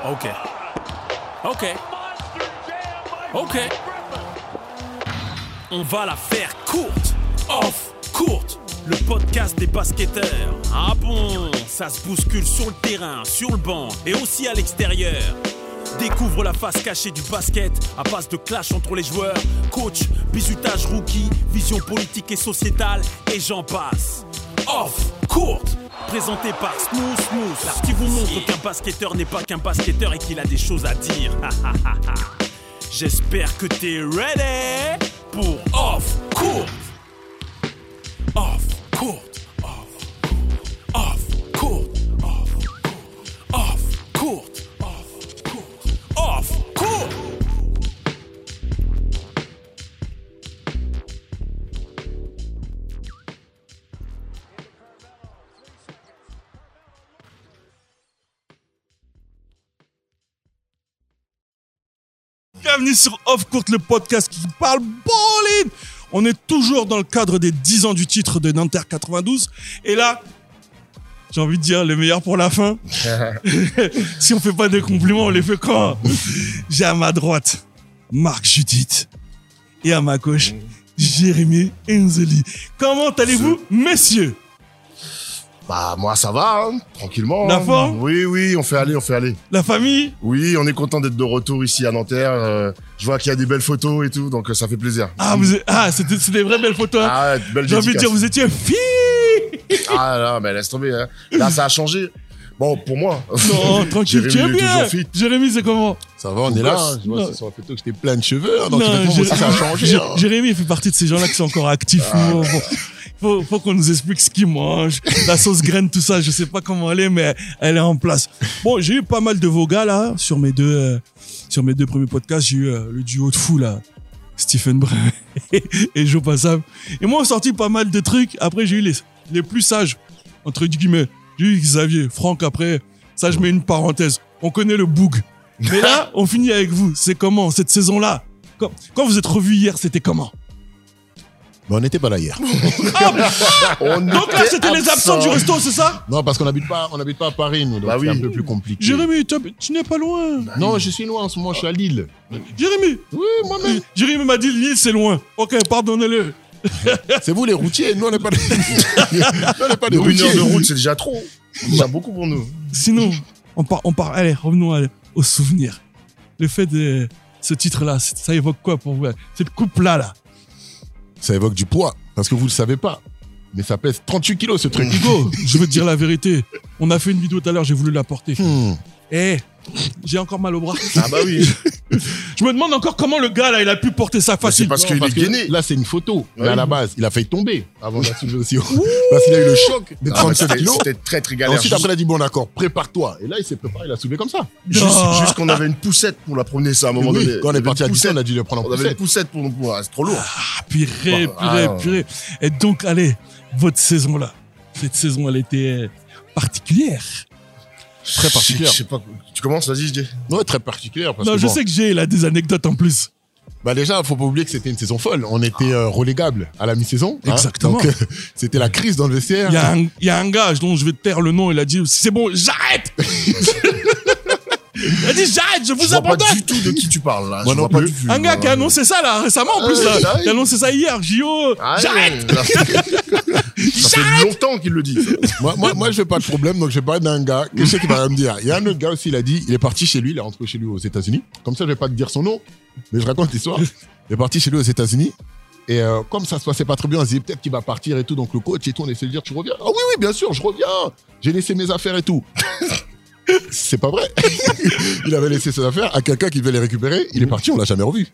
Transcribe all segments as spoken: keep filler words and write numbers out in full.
Ok. Ok. Ok. On va la faire courte. Off courte. Le podcast des basketteurs. Ah bon, ça se bouscule sur le terrain, sur le banc et aussi à l'extérieur. Découvre la face cachée du basket à base de clash entre les joueurs, coach, bizutage rookie, vision politique et sociétale et j'en passe. Off courte. Présenté par Smooth Smooth, qui vous montre qu'un basketteur n'est pas qu'un basketteur et qu'il a des choses à dire. J'espère que t'es ready pour Off Court. Off Court. Off Court. Off Court. Off Court. Off Court. Bienvenue sur Off Court, le podcast qui parle bowling. On est toujours dans le cadre des dix ans du titre de Nanterre quatre-vingt-douze. Et là, j'ai envie de dire le meilleur pour la fin. Si on fait pas des compliments, on les fait quand? J'ai à ma droite Marc Judith et à ma gauche Jérémy Enzeli. Comment allez-vous, messieurs? Bah moi ça va, hein, tranquillement. La hein. forme? Oui, oui, on fait aller, on fait aller. La famille? Oui, on est content d'être de retour ici à Nanterre. Euh, je vois qu'il y a des belles photos et tout, donc euh, ça fait plaisir. Ah, vous êtes... ah c'était c'est des vraies belles photos. Hein. Ah, ouais, belle J'ai envie de dédicace. dire, vous étiez filles. Ah là, mais laisse tomber. Hein. Là, ça a changé. Bon, pour moi. Non, tranquille, tu es Jérémy, il est bien. toujours fit. Jérémy, c'est comment? Ça va, on est là. Hein. Je vois Non. c'est sur la photo que j'étais plein de cheveux. Hein, donc Non, finalement, Jé- aussi, ça a changé. Jé- Hein. Jérémy, il fait partie de ces gens-là qui sont encore actifs. Ah. Faut, faut, faut, faut qu'on nous explique ce qu'ils mangent. La sauce graine, tout ça, je sais pas comment elle est, mais elle est en place. Bon, j'ai eu pas mal de vos gars, là, sur mes deux, euh, sur mes deux premiers podcasts. J'ai eu euh, le duo de fou, là. Stephen Brun et, et Joe Passam. Et moi, on a sorti pas mal de trucs. Après, j'ai eu les, les plus sages, entre guillemets. J'ai eu Xavier, Franck après. Ça, je mets une parenthèse. On connaît le boug. Mais là, on finit avec vous. C'est comment, cette saison-là? Quand, quand vous êtes revus hier, c'était comment? Mais on n'était pas là hier. On Donc là, était c'était les absents du resto, c'est ça? Non, parce qu'on n'habite pas, on n'habite pas à Paris, nous. Donc Bah c'est oui. un peu plus compliqué. Jérémy, tu, tu n'es pas loin. Non, je suis loin en ce moment, je suis à Lille. Jérémy. Oui, moi-même. Jérémy m'a dit Lille, c'est loin. Ok, pardonnez-le. C'est vous les routiers, nous on n'est pas des, nous, on n'est pas des Une routiers. heure de route, c'est déjà trop. C'est déjà beaucoup pour nous. Sinon, on part, on part. Allez, revenons à- aux souvenirs. Le fait de ce titre-là, c'est- ça évoque quoi pour vous? Cette coupe-là, là. Ça évoque du poids, parce que vous le savez pas. Mais ça pèse trente-huit kilos ce truc. Hugo, je veux te dire la vérité. On a fait une vidéo tout à l'heure, j'ai voulu la porter. Hmm. Eh, j'ai encore mal au bras. Ah bah oui. Je me demande encore comment le gars, là, il a pu porter ça c'est facile. parce Non, qu'il parce est que gainé. là, c'est une photo. Mais Ouais. à la base, il a failli tomber avant de la soulever aussi haut. Parce qu'il a eu le choc des Ah, mais trente-sept C'était kilos. c'était très très Et galère. ensuite, après, il a dit, bon, d'accord, prépare-toi. Et là, il s'est préparé, il a soulevé comme ça. Juste, Ah. juste qu'on avait une poussette pour la promener, ça à un moment Oui, donné. quand on Il y est avait parti à une dix ans, on poussette. a dû le prendre en On avait une poussette. poussette pour nous pouvoir. C'est trop lourd. Ah, purée, Bah, purée, ah, purée. Et donc, allez, votre saison-là. Cette saison, elle était euh, particulière. Très particulière. Je sais pas. Tu commences, vas-y, je dis. Ouais, très particulière. Parce Non, que je bon, sais que j'ai là des anecdotes en plus. bah déjà, faut pas oublier que c'était une saison folle. On était euh, relégable à la mi-saison. hein. Exactement. Donc, euh, c'était la crise dans le vestiaire. Il y, a un- il y a un gars dont je vais te taire le nom, il a dit c'est bon, j'arrête. Il a dit j'arrête, je vous Je vois pas abandonne. du tout de qui tu parles là. Moi Je non vois pas plus. du tout. Un gars qui a annoncé ça là récemment en plus Ouais, là. ça Il a annoncé ça hier, J O. Ah, J'arrête. ouais. Ça fait longtemps qu'il le dit. Moi, moi, moi, je fais pas de problème, donc je vais parler d'un gars. Qu'est-ce qu'il va me dire? Il y a un autre gars aussi, il a dit, il est parti chez lui, il est rentré chez lui aux États-Unis. Comme ça, je vais pas te dire son nom, mais je raconte l'histoire. Il est parti chez lui aux États-Unis. Et euh, comme ça se passait pas très bien, on se disait peut-être qu'il va partir et tout. Donc le coach et tout, on essaie de dire, tu reviens? Ah oui, oui, bien sûr, je reviens. J'ai laissé mes affaires et tout. C'est pas vrai. Il avait laissé ses affaires à quelqu'un qui devait les récupérer. Il est parti, on l'a jamais revu.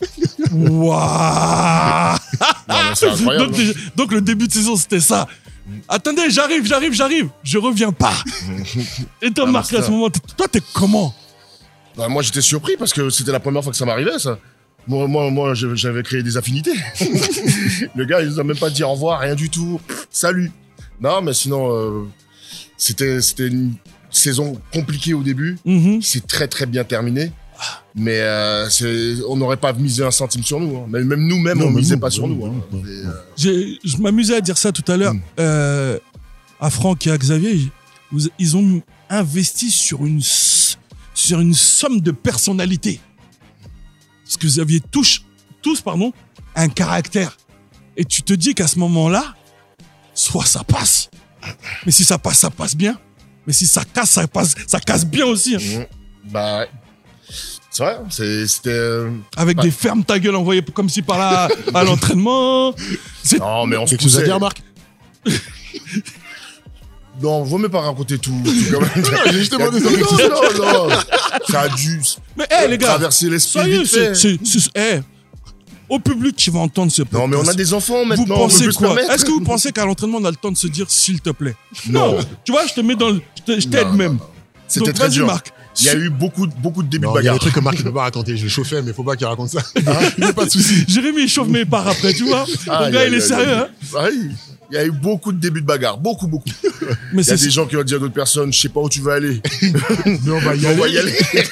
Waouh. Non, mais c'est incroyable. Donc, déjà- donc le début de saison c'était ça. Attendez, j'arrive, j'arrive, j'arrive. Je reviens pas. Et toi, Ah, Marc, mais à ça- ce moment, t- toi, t'es comment? Bah, moi, j'étais surpris parce que c'était la première fois que ça m'arrivait, ça. Moi, moi, moi je- j'avais créé des affinités. Le gars, il nous a même pas dit au revoir, rien du tout. Pff, salut. Non, mais sinon, euh, c'était, c'était une saison compliquée au début. Mhm. C'est très, très bien terminé. Mais euh, c'est, on n'aurait pas misé un centime sur nous. Hein. Même, même nous-mêmes, Non, on mais misait nous, pas sur oui, nous. oui, Hein. oui. Et, euh, J'ai- Je m'amusais à dire ça tout à l'heure Mm. euh, à Franck et à Xavier. Vous- ils ont investi sur une s- sur une somme de personnalités. Parce que vous aviez tous, tous pardon, un caractère. Et tu te dis qu'à ce moment-là, soit ça passe. Mais si ça passe, ça passe bien. Mais si ça casse, ça passe, ça casse bien aussi. Hein. Mmh. Bah ouais. C'est vrai, c'est- c'était... euh, Avec bah, des fermes ta gueule envoyées comme si par là à l'entraînement. C'est- Non, mais on se Quelque chose à poussait. dire, Marc? Non, vaut mieux pas raconter tout. tout quand même. J'ai juste demandé ça. Non, non, non. Ça a dû Mais hé les gars, traverser l'esprit sérieux, vite c'est, fait. c'est, c'est- eh, au public qui va entendre ce podcast. Non, mais on a des enfants Vous maintenant, on peut pensez plus se quoi? permettre. Est-ce que vous pensez qu'à l'entraînement on a le temps de se dire s'il te plaît? Non. Tu vois, je te mets dans le, je te- je t'aide Non, même. non, non. C'était Donc, très vas-y, dur. Marc. Il y a eu beaucoup, beaucoup de débuts Non, de il y a bagarre. des trucs que Marc ne peut pas raconter. Je le chauffais, mais faut pas qu'il raconte ça. Il n'y a pas de souci. Jérémy, il chauffe mes parts après, tu vois. Ah, Le gars, y a- il est y a- sérieux, hein. Oui. Il y a eu beaucoup de débuts de bagarre. Beaucoup, beaucoup. Mais Il y a c'est des gens qui ont dit à d'autres personnes, je sais pas où tu vas aller. Mais on va y On va aller. y aller.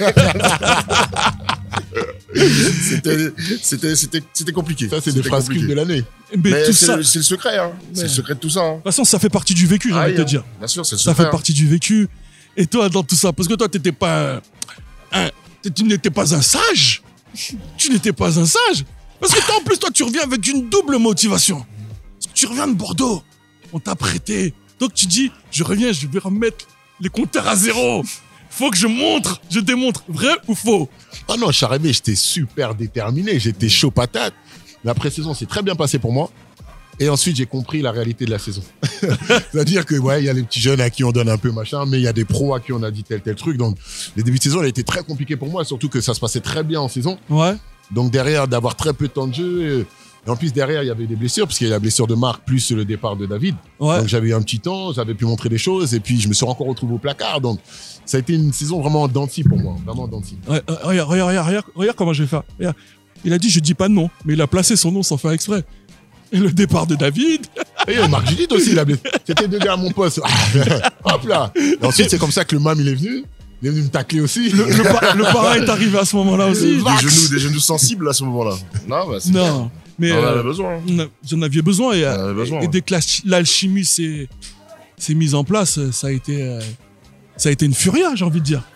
C'était, c'était, c'était, c'était compliqué. Ça, c'est des C'était phrases compliqué. cultes de l'année. Mais, Mais tout c'est, ça. le- c'est le secret, hein. C'est le secret de tout ça, hein. De toute façon, ça fait partie du vécu, j'ai Ah, envie de te hein. dire. Bien sûr, c'est le Ça secret. fait partie du vécu. Et toi, dans tout ça, parce que toi, t'étais pas un, un- tu n'étais pas un sage. Tu n'étais pas un sage. Parce que toi, en plus, toi, tu reviens avec une double motivation. Parce que tu reviens de Bordeaux. On t'a prêté. Donc, tu dis, je reviens, je vais remettre les compteurs à zéro. Faut que je montre, je démontre. Vrai ou faux? Ah non, je suis arrivé, j'étais super déterminé, j'étais chaud patate. La pré-saison s'est très bien passée pour moi. Et ensuite, j'ai compris la réalité de la saison. C'est-à-dire que, ouais, il y a les petits jeunes à qui on donne un peu machin, mais il y a des pros à qui on a dit tel, tel truc. Donc, les débuts de saison, elle a été très compliqué pour moi, surtout que ça se passait très bien en saison. Ouais. Donc, derrière, d'avoir très peu de temps de jeu. Et en plus, derrière, il y avait des blessures, parce qu'il y a la blessure de Marc, plus le départ de David. Ouais. Donc, j'avais eu un petit temps, j'avais pu montrer des choses, et puis je me suis encore retrouvé au placard. Donc, ça a été une saison vraiment denti pour moi, vraiment denti. Ouais, euh, regarde, regarde, regarde, regarde, regarde comment je vais faire. Regarde. Il a dit, je dis pas de nom, mais il a placé son nom sans faire exprès. Et le départ de David. Et il y a Marc Judith aussi, il a blessé. C'était deux gars à mon poste. Hop là. Et ensuite, c'est comme ça que le mam, il est venu. Il est venu me tacler aussi. Le, le, par- le parrain est arrivé à ce moment-là aussi. Des genoux, des genoux sensibles à ce moment-là. Non, bah, c'est Non, mais clair. On en euh, avait besoin. hein. on a- vous en aviez besoin. Et, On en avait besoin, et ouais. dès que la- l'alchimie s'est s'est mise en place, ça a été, euh, ça a été une furia, j'ai envie de dire.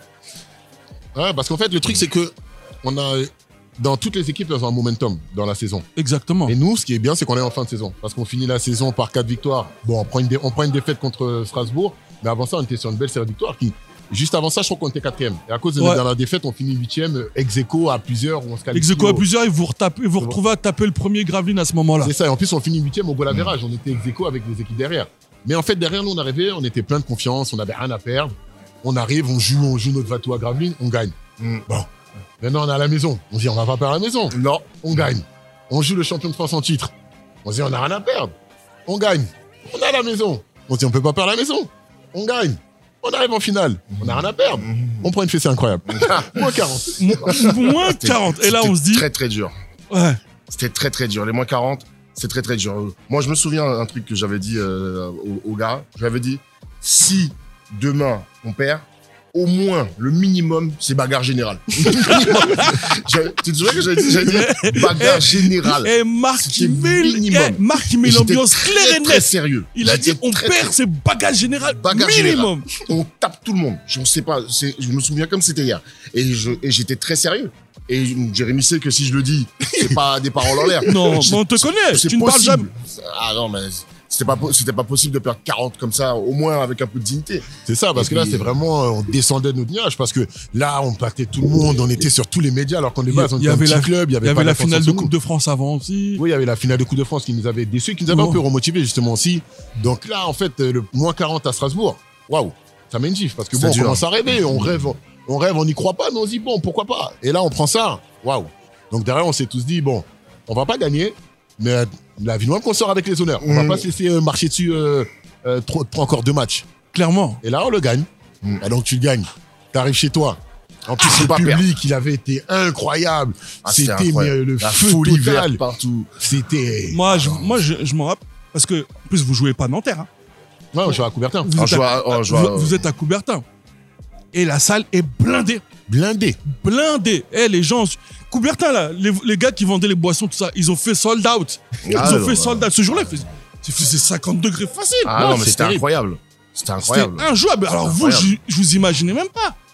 Ouais, parce qu'en fait, le truc, c'est que on a, dans toutes les équipes, elles ont un momentum dans la saison. Exactement. Et nous, ce qui est bien, c'est qu'on est en fin de saison. Parce qu'on finit la saison par quatre victoires. Bon, on prend une, dé- on prend une défaite contre Strasbourg. Mais avant ça, on était sur une belle série de victoires qui, juste avant ça, je crois qu'on était quatrième. Et à cause de Ouais. notre dernière défaite, on finit huitième, ex aequo à plusieurs, où on se qualifie. Ex aequo à au- plusieurs, et vous, retapez, vous retrouvez à taper le premier Graveline à ce moment-là. C'est ça. Et en plus, on finit huitième au goal average. On était ex aequo avec les équipes derrière. Mais en fait, derrière nous, on arrivait, on était plein de confiance, on n'avait rien à perdre. On arrive, on joue, on joue notre Vatou à Gravelines, on gagne. Mm. Bon. Maintenant, on est à la maison. On se dit, on va pas perdre à la maison. Non. On gagne. On joue le champion de France en titre. On se dit, on n'a rien à perdre. On gagne. On est à la maison. On se dit, on peut pas perdre à la maison. On gagne. On arrive en finale. On n'a rien à perdre. On prend une fessée incroyable. Moins quarante. Mo- Moins quarante. Et là, on se dit, Très, très dur. ouais, C'était très, très dur. Les moins quarante, c'est très, très dur. Moi, je me souviens un truc que j'avais dit euh, au, au gars. Je lui avais dit, si demain, on perd, au moins, le minimum, c'est bagarre générale. J'avais- tu te souviens que j'avais dit, j'avais dit bagarre générale. et Marc C'était qui met, minimum. eh, Marc qui met Et j'étais l'ambiance très, claire et très nette. sérieux. Il a dit, J'étais on très, perd, c'est bagage général Bagarre minimum. on tape tout le monde. Je ne sais pas, c'est- je me souviens comme c'était hier. Et je, et j'étais très sérieux. Et Jérémy sait que si je le dis, c'est pas des paroles en l'air. Non, Je- mais on te connaît. c'est Tu ne parles possible. jamais. Ah non, mais c'était pas, po- c'était pas possible de perdre quarante comme ça, au moins avec un peu de dignité. C'est ça, parce Et que là, puis- c'est vraiment, euh, on descendait de notre nuage, parce que là, on battait tout le monde, on était sur tous les médias, alors qu'on est Il y bas, a- on il y était un avait petit la- club, il y Il avait, y avait pas la d'attention finale de sur nous. Coupe de France avant aussi. Oui, il y avait la finale de Coupe de France qui nous avait déçus, qui nous avait Ouais. un peu remotivés, justement, aussi. Donc là, en fait, euh, le moins quarante à Strasbourg, waouh, ça met une gifle, parce que C'était bon, on dur. commence à rêver, on rêve, on rêve, on n'y croit pas, mais on se dit, bon, pourquoi pas. Et là, on prend ça, waouh. Donc derrière, on s'est tous dit, bon, on va pas gagner, mais euh, la vie loin qu'on sort avec les honneurs. On va Mhm. pas se laisser euh, marcher dessus euh, euh, trop, trop encore deux matchs. Clairement. Et là, on le gagne. Mm. Et donc, tu le gagnes. T'arrives chez toi. En plus, faut le pas public, il avait été incroyable. Ah, c'était C'était incroyable. mais, le La feu folie total. verte partout. C'était... Moi, je, moi, je, je m'en rappelle. Parce que, en plus, vous jouez pas Nanterre. Hein. Ouais, je suis à Coubertin. Vous, On êtes joue à, à- on joue vous- à- vous êtes à Coubertin. Et la salle est blindée. Blindé. Blindée. Eh, les gens. Coubertin, là, les, les gars qui vendaient les boissons, tout ça, ils ont fait sold out. Ils Ah, ont non, fait ouais. sold out. Ce jour-là, il faisait, il faisait cinquante degrés facile. Ah Non, non, mais c'est c'était terrible. incroyable. C'était incroyable. C'était injouable. Alors, vous, incroyable. je, je vous imaginez même pas.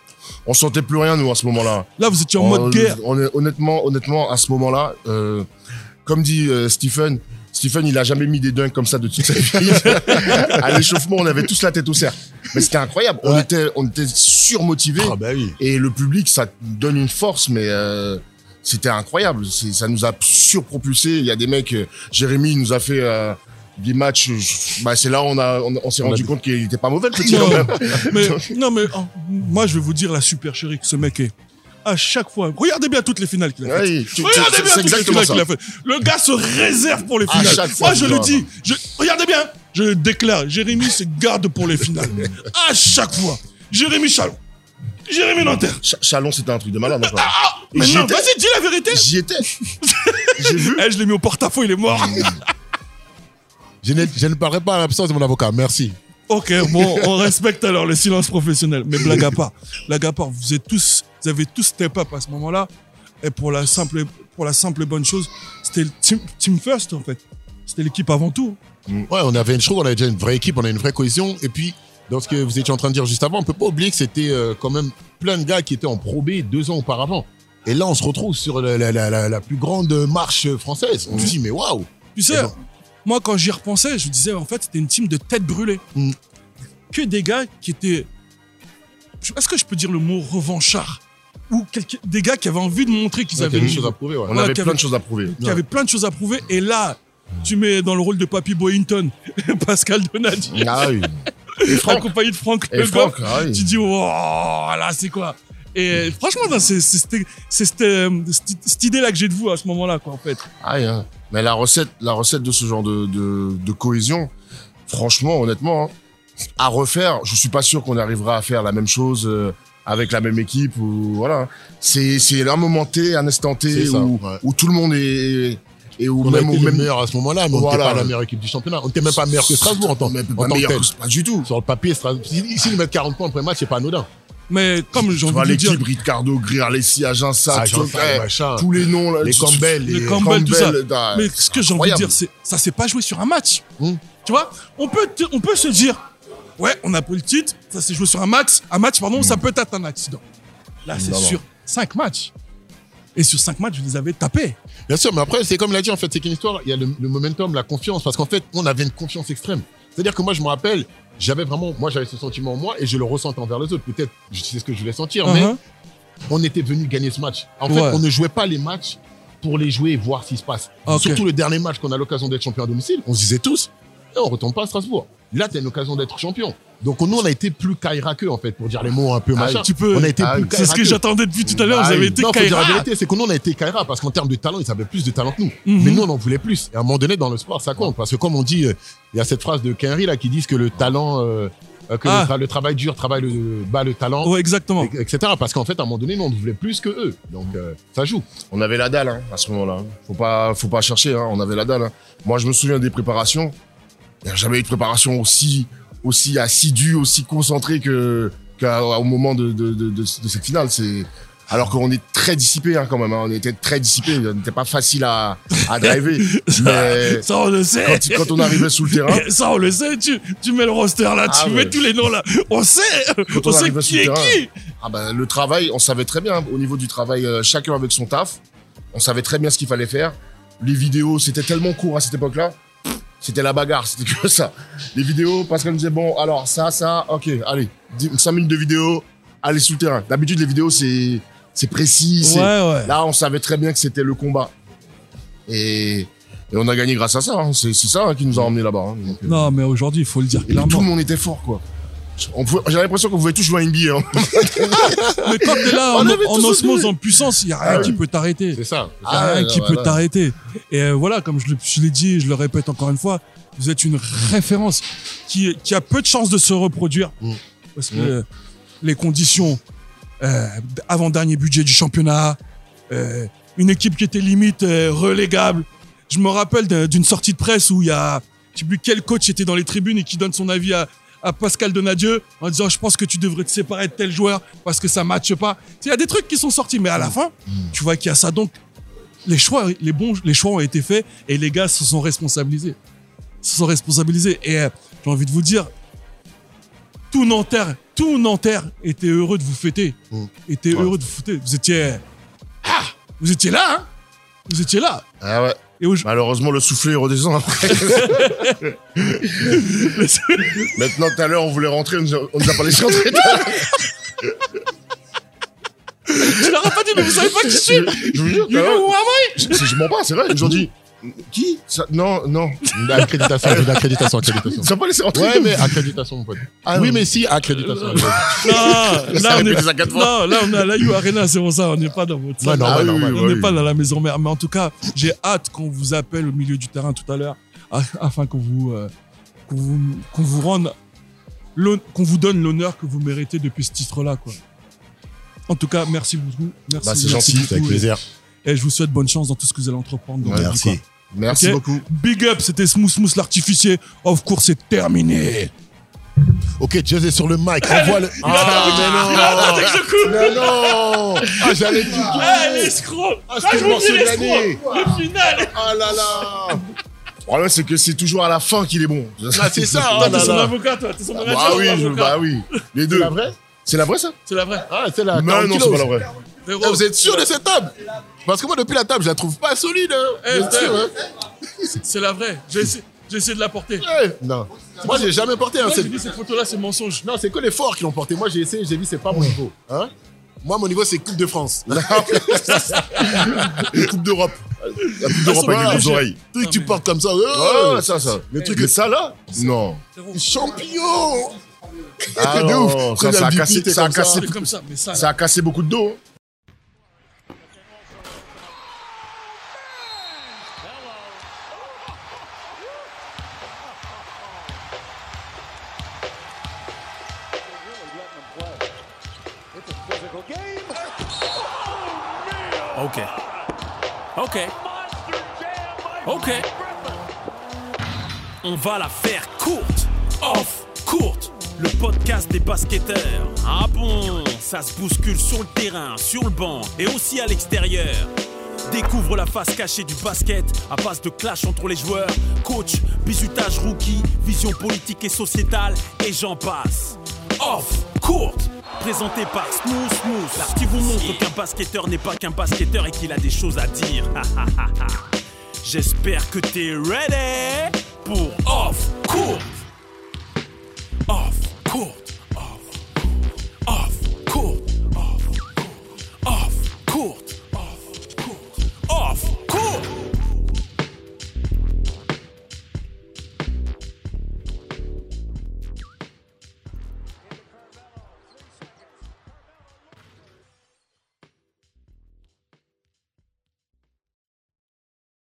on sentait plus rien, nous, à ce moment-là. Là, vous étiez en On- mode guerre. on est- honnêtement, honnêtement, à ce moment-là, euh, comme dit euh, Stephen, Stephen, il a jamais mis des dunks comme ça de toute sa vie. À l'échauffement, on avait tous la tête au cercle. Mais c'était incroyable. On Ouais. était, on était surmotivés. Ah bah oui. Et le public, ça donne une force, mais euh, c'était incroyable. C'est, ça nous a surpropulsé. Il y a des mecs, euh, Jérémy nous a fait euh, des matchs. je- Bah, c'est là où on a, on, on s'est On a rendu vu. compte qu'il était pas mauvais, le petit. Non, quand même. mais, non, mais oh, moi, je vais vous dire la super chérie que ce mec est. À chaque fois, regardez bien toutes les finales qu'il a faites. Oui, tu- tu- Regardez c'est- bien c'est toutes les exactement finales ça. qu'il a fait. Le gars se réserve pour les À finales. chaque fois, Moi, je c'est le grave. dis. Je, regardez bien. Je le déclare. Jérémy se garde pour les finales. À chaque fois. Jérémy Chalon. Jérémy Nanterre. Ch- Chalon, c'était un truc de malade. encore. Ah, Et mais j'y non, étais. vas-y, dis la vérité. J'y étais. J'ai vu. Eh, je l'ai mis au porte-à-faux, il est mort. Je ne, je ne parlerai pas à l'absence de mon avocat. Merci. Ok, bon, on respecte alors le silence professionnel. Mais blague à part, blague à part, vous êtes tous, vous avez tous step up à ce moment-là. Et pour la simple, pour la simple et bonne chose, c'était le team, team first en fait. C'était l'équipe avant tout. Ouais, on avait une, je trouve qu'on avait déjà une vraie équipe, on a une vraie cohésion. Et puis, dans ce que vous étiez en train de dire juste avant, on peut pas oublier que c'était euh, quand même plein de gars qui étaient en Pro B deux ans auparavant. Et là, on se retrouve sur la, la, la, la, la plus grande marche française. On se dit, mais waouh! Tu sais, Et donc- moi quand j'y repensais, je me disais en fait c'était une team de tête brûlée. Mm. Que des gars qui étaient, est-ce que je peux dire le mot revanchard ou quelques- des gars qui avaient envie de montrer qu'ils Ouais, avaient qu'il y a le des choses niveau. à prouver, ouais. On Ouais, avait qui plein avait- de choses à prouver. qui avait plein de choses à prouver. Et là, tu mets dans le rôle de Papy Boyington Pascal Donadieu, Ah oui. Et Franck. accompagné de Franck Et Le Franck, Goff. ah oui. Tu dis, oh là, c'est quoi? Et franchement, non, c'est c'est- c'était- c'est cette, euh, cette- cette idée-là que j'ai de vous à ce moment-là, quoi, en fait. Ah, hein. Mais la recette, la recette de ce genre de, de, de cohésion, franchement, honnêtement, hein, à refaire, je suis pas sûr qu'on arrivera à faire la même chose euh, avec la même équipe ou voilà. C'est c'est un moment T, un instant T C'est ça, où, ouais. où tout le monde est et où On a même été au les même meilleurs à ce moment-là, mais on n'était Voilà. pas la meilleure équipe du championnat. On n'était même pas meilleur que Strasbourg en tant, mais en pas tant que meilleur tel. que- pas du tout. Sur le papier, Strasbourg, si, si ils mettent quarante points après match, c'est pas anodin. Mais comme j'ai Tu envie vois de le dire, l'équipe, Ricardo, Greer, Alessi, Aginsa, Ah, tout- Jean-Pierre, eh, machin. tous les noms là, Les tu- Campbell, les les Campbell, tout ça. ah, mais ce que j'ai envie de incroyable. dire, c'est ça s'est pas joué sur un match. Hmm. Tu vois, on peut, te- on peut se dire, ouais, on a pris le titre, ça s'est joué sur un match, un match, pardon, ça peut être un accident. Là, c'est Non, non. sur cinq matchs. Et sur cinq matchs, vous les avez tapés. Bien sûr, mais après, c'est comme il a dit, en fait, c'est qu'une histoire, il y a le, le momentum, la confiance, parce qu'en fait, on avait une confiance extrême. C'est-à-dire que moi, je me rappelle, j'avais vraiment, moi, j'avais ce sentiment en moi et je le ressentais envers les autres. Peut-être, je sais ce que je voulais sentir, mais Uh-huh. on était venu gagner ce match. En fait, Ouais. on ne jouait pas les matchs pour les jouer et voir ce qui se passe. Ok. Surtout le dernier match qu'on a l'occasion d'être champion à domicile, on se disait tous, eh, on retourne pas à Strasbourg. Là, t'as une occasion d'être champion. Donc, nous, on a été plus Kaira qu'eux, en fait, pour dire les mots un peu machin. tu peux- On a été Ah plus oui. C'est ce Kaira que qu'eux. j'attendais depuis tout à l'heure, Ah vous avez oui. été Non, faut dire la Kaira. vérité, c'est que nous, on a été Kaira parce qu'en termes de talent, ils avaient plus de talent que nous. Mhm. Mais nous, on en voulait plus. Et à un moment donné, dans le sport, ça compte. Parce que comme on dit, euh, il y a cette phrase de Kenry, là, qui disent que le talent, euh, euh, que Ah. le, tra- le travail dur travaille le, bat le talent, Ouais, exactement. et- etc. Parce qu'en fait, à un moment donné, nous, on voulait plus que eux. Donc, euh, ça joue. On avait la dalle hein, à ce moment-là. Faut pas, faut pas chercher. Hein, on avait la dalle. Hein. Moi, je me souviens des préparations. Il n'y a jamais eu de préparation aussi, aussi assidue, aussi concentrée que qu'à- au moment de, de, de, de, de cette finale. C'est alors qu'on est très dissipé hein, quand même. Hein. On était très dissipé. On n'était pas facile à, à driver. Mais Ça, on le sait. quand, quand on arrivait sous le terrain, Ça, on le sait. Tu, tu mets le roster là, Ah tu ouais. mets tous les noms là. On sait. Quand on on sait arrive qui sur est le terrain. qui. ah ben, le travail, on savait très bien. Au niveau du travail, euh, chacun avec son taf. On savait très bien ce qu'il fallait faire. Les vidéos, c'était tellement court à cette époque-là. C'était la bagarre, c'était que ça. Les vidéos, Pascal nous disait, bon, alors ça, ça, ok, allez, cinq minutes de vidéo, allez sous le terrain. D'habitude, les vidéos, c'est c'est précis. c'est- Ouais, ouais. Là, on savait très bien que c'était le combat. Et, et on a gagné grâce à ça. hein. C'est c'est ça hein, qui nous a emmenés là-bas. hein. Donc, euh, Non, mais aujourd'hui, il faut le dire et puis, tout le clairement. monde était fort, quoi. On pouvait- J'ai l'impression qu'on pouvait tous jouer à N B A. hein. Mais quand t'es là On en, avait en tous osmose, oublié. en puissance, il n'y a rien Ah qui oui. peut t'arrêter. C'est ça. Il n'y a Ah rien ouais, qui voilà. peut t'arrêter. Et euh, voilà, comme je, le- je l'ai dit et je le répète encore une fois, vous êtes une référence qui, qui a peu de chances de se reproduire. Mm. Parce que euh, les conditions, euh, avant-dernier budget du championnat, euh, une équipe qui était limite euh, relégable. Je me rappelle d'un- d'une sortie de presse où il y a, je sais plus quel coach était dans les tribunes et qui donne son avis à, à Pascal Donadieu en disant je pense que tu devrais te séparer de tel joueur parce que ça matche pas. Il y a des trucs qui sont sortis, mais à la fin, tu vois qu'il y a ça. Donc, les choix, les bons, les choix ont été faits et les gars se sont responsabilisés. Se sont responsabilisés. Et euh, j'ai envie de vous dire, tout Nanterre tout Nanterre était heureux de vous fêter. Mm. Était Ouais. heureux de vous fêter. Vous étiez... Ah, vous étiez là, hein. Vous étiez là. Ah ouais. Et au... Malheureusement, le soufflet redescend après. Maintenant, tout à l'heure, on voulait rentrer, on nous a, on nous a pas laissé rentrer. Tu leur as pas dit, mais vous savez pas qui je suis. Je vous jure, tout You à l'heure, know who am I? je, je mens pas, c'est vrai. Ils nous ont dit, qui ça, Non, non. Accréditation, accréditation, accréditation. Ils sont pas laissé rentrer. Ouais, mais accréditation, mon pote. Ah, oui, non. mais si, accréditation. Non, là, on répété ça est... quatre fois. non, là, on est à la You Arena, c'est pour ça, on n'est pas dans votre salle. Ouais, non, Ah ouais, oui, normal. oui, On n'est oui. pas dans la maison mère. Mais en tout cas, j'ai hâte qu'on vous appelle au milieu du terrain tout à l'heure, a- afin qu'on vous, euh, qu'on vous, qu'on vous rende, l'hon- qu'on vous donne l'honneur que vous méritez depuis ce titre-là, quoi. En tout cas, merci beaucoup. Merci, Bah, c'est merci gentil, beaucoup. Avec plaisir. Et, et je vous souhaite bonne chance dans tout ce que vous allez entreprendre. dans Ouais, la vie, merci. quoi. Merci Ok. beaucoup. Big up, c'était Smooth Smooth l'artificier. Of course, c'est terminé. Ok, José sur le mic, envoie le... Ah, mais non. Mais non Ah, j'allais dire... Ah, l'escroc. Ah, c'était je le vous morceau dis de l'année. l'escroc. Le final. Ah là là Le problème, c'est que c'est toujours à la fin qu'il est bon. Ah, c'est ça, Toi, oh t'es là son là. avocat, toi. T'es son Bah manager. oui, ou je, avocat bah oui. Les C'est deux. la vraie C'est la vraie, ça C'est la vraie. Ah, c'est la Non, quarante non, c'est kilos. pas la vraie. Frérot, Eh, vous êtes sûr de cette table? Parce que moi, depuis la table, je la trouve pas solide. Hein. Eh, Vous êtes sûr, hein? c'est la vraie. J'ai essayé, j'ai essayé de la porter. Eh, Non. Moi, j'ai jamais porté. Hein, Moi, cette- j'ai dit cette photo-là, c'est mensonge. Non, c'est que les forts qui l'ont porté. Moi, j'ai essayé, j'ai dit, c'est pas mon niveau. Hein? Moi, mon niveau, c'est Coupe de France. Les Coupes d'Europe. La Coupe d'Europe Voilà. avec les oreilles. Le truc que tu portes comme ça. Ouais, Oh, ça, ça. Le truc Mais que ça, là Non. champion. Ah de non, ouf. ça, Quand ça a il y a cassé, le bipit, ça a comme ça. cassé, C'est comme ça, mais ça. ça a cassé beaucoup de dos. hein. Ok. Ok. Ok. On va la faire courte. Off, courte. Le podcast des basketteurs. Ah bon, ça se bouscule sur le terrain, sur le banc et aussi à l'extérieur. Découvre la face cachée du basket à base de clash entre les joueurs, coach, bizutage rookie, vision politique et sociétale et j'en passe. Off, courte, présenté par Smooth Smooth, là qui vous montre qu'un basketteur n'est pas qu'un basketteur et qu'il a des choses à dire. J'espère que t'es ready pour Off, courte. Off, courte.